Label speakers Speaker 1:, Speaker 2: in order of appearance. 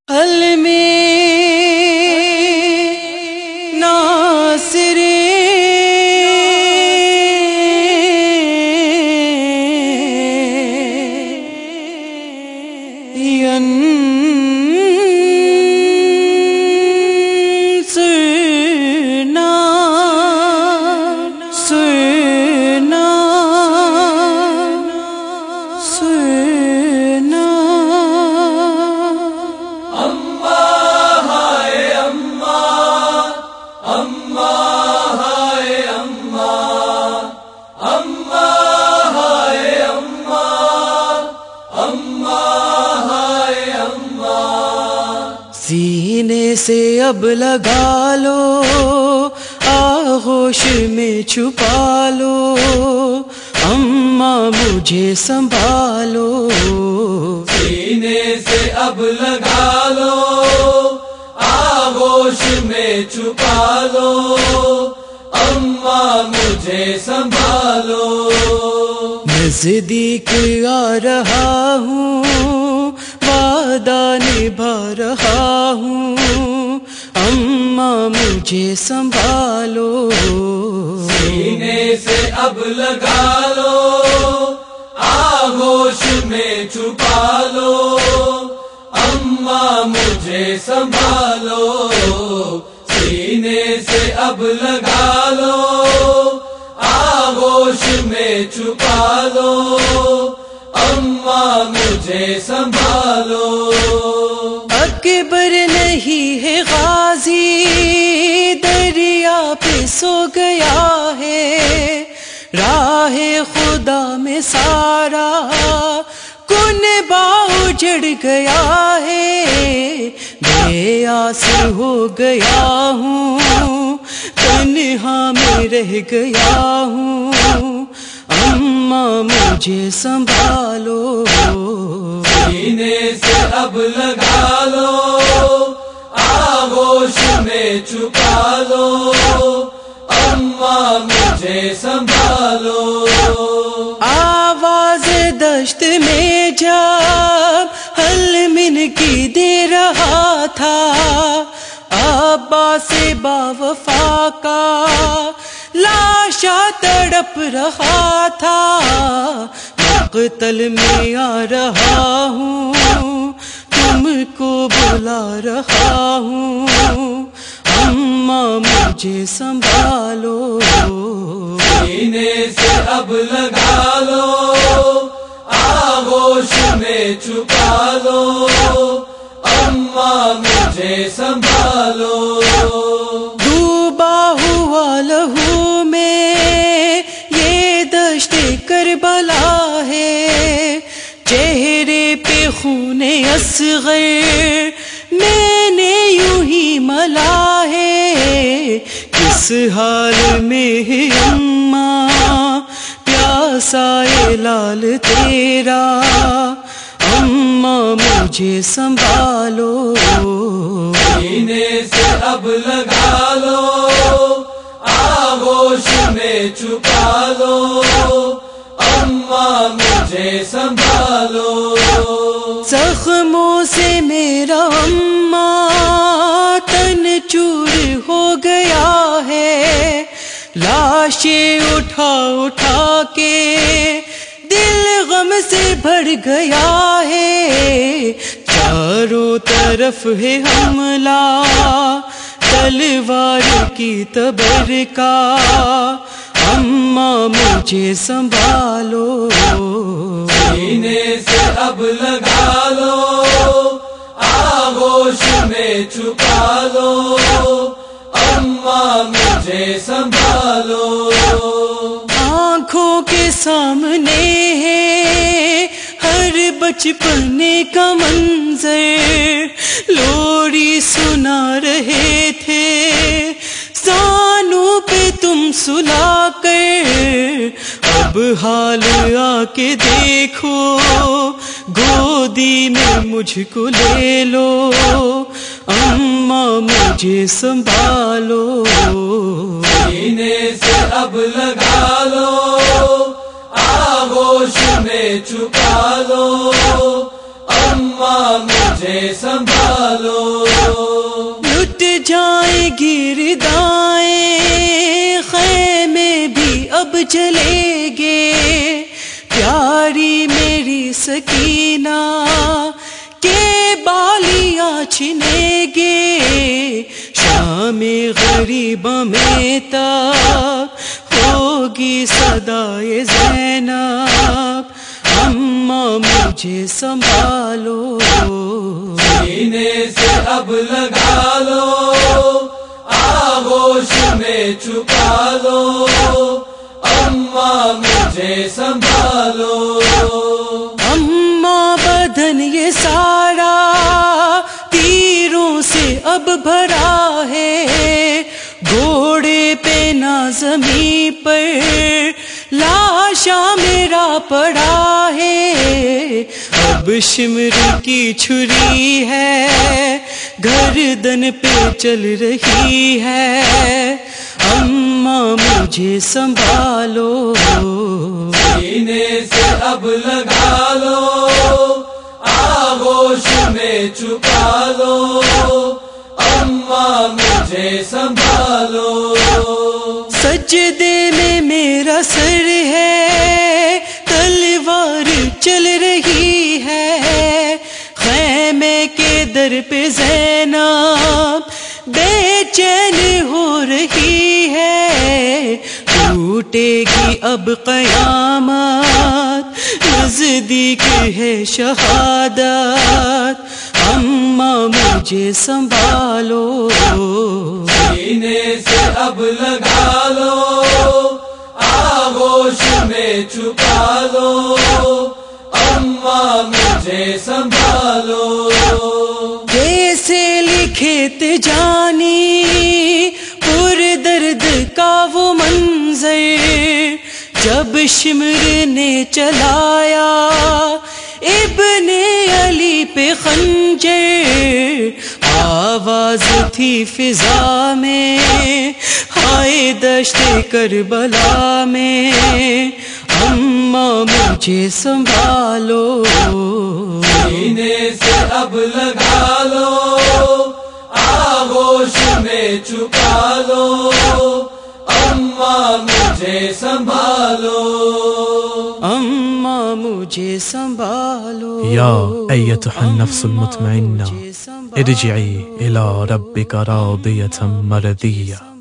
Speaker 1: حل میں ناصرے سینے سے اب لگا لو، آغوش میں چھپا لو، اماں مجھے سنبھالو۔
Speaker 2: سینے سے اب لگا لو، آغوش میں چھپا لو، اماں مجھے سنبھالو۔
Speaker 1: نزدیک آ رہا ہوں، وعدہ نبھا رہا ہوں، اماں مجھے سنبھالو۔
Speaker 2: سینے سے اب لگا لو، آغوش میں چھپا لو، اماں مجھے سنبھالو۔ سینے سے اب لگا لو، آغوش میں چھپا لو، اماں مجھے سنبھالو۔
Speaker 1: اکبر نہیں ہے غازی، دریا پہ سو گیا ہے، راہ خدا میں سارا کنبہ اجڑ گیا ہے۔ بے آس ہو گیا ہوں، تنہا میں رہ گیا ہوں، اماں مجھے سنبھالو۔
Speaker 2: سینے سے اب لگا لو، آغوش میں چھپا لو، اماں مجھے سنبھالو۔
Speaker 1: آواز دشت میں جب حلمن کی دے رہا تھا، عباس باوفا کا لاشا تڑپ رہا تھا۔ مقتل میں آ رہا ہوں، تم کو بلا رہا ہوں، اماں مجھے سنبھالو۔
Speaker 2: سینے سے اب لگا لو، آغوش میں چھپا لو، اماں مجھے سنبھالو۔
Speaker 1: ڈوبا ہوا لہو میں یہ دشت کربلا ہے، چہرے پہ خون اصغر میں نے یوں ہی ملا ہے۔ کس حال میں ہے اماں، پیاسا ہے لال تیرا، اماں مجھے سنبھالو۔
Speaker 2: سینے سے اب لگا لو، آغوش میں چھپا لو، اماں مجھے سنبھالو۔
Speaker 1: زخموں سے میرا اماں تن چور ہو گیا ہے، لاشیں اٹھا اٹھا کے دل غم سے بھر گیا ہے۔ چاروں طرف ہے حملہ تلوار کی تبر کا، اماں مجھے سنبھالو۔
Speaker 2: سینے سے اب لگا لو، آغوش میں چھپا لو، اماں مجھے سنبھالو۔
Speaker 1: آنکھوں کے سامنے ہے ہر بچپنے کا منظر، لوری سنا رہے تھے زانوں پہ تم سلا کر، اب حال آ کے دیکھو، گودی میں مجھ کو لے لو، اماں مجھے سنبھالو۔
Speaker 2: سینے سے اب لگا لو، آغوش میں چھپا لو، اماں مجھے سنبھالو
Speaker 1: لٹ جائیں گردائیں خیمے بھی اب جلیں گے پیاری میری سکینہ کے بالیاں چھنیں گے شام غریباں میں تب ہوگی صدائے زینب اماں مجھے سنبھالو
Speaker 2: سینے سے اب لگا لو آغوش میں چھپا لو اماں مجھے سنبھالو
Speaker 1: اماں بدن یہ سارا تیروں سے اب بھرا ہے گھوڑے پہ نہ زمین پر لاشا میرا پڑا ہے اب شمر کی چھری ہے گردن پہ چل رہی ہے اماں مجھے سنبھالو
Speaker 2: سینے سے اب لگا لو آغوش میں چھپا لو اماں مجھے سنبھالو
Speaker 1: سجدے میں میرا سر ہے تلوار چل رہی ہے خیمے کے در پہ زینب بے چین ہو رہی ہے ٹوٹے گی اب قیامت نزدیک ہے شہادت اماں مجھے سنبھالو
Speaker 2: سینے سے اب لگا لو آغوش میں چھپا لو اماں مجھے سنبھالو
Speaker 1: جیسے لکھے تجانی پر درد کا وہ منظر جب شمر نے چلایا ابن علی پہ خنجر آواز تھی فضا میں ہائے دشت کربلا میں اماں مجھے سنبھالو
Speaker 2: سینے سے اب لگا لو آغوش میں چھپا لو اماں مجھے سنبھالو
Speaker 1: اماں مجھے سنبھالو
Speaker 3: یا ایتھا النفس المطمئنہ ارجعی الی ربک راضیۃ مرضیہ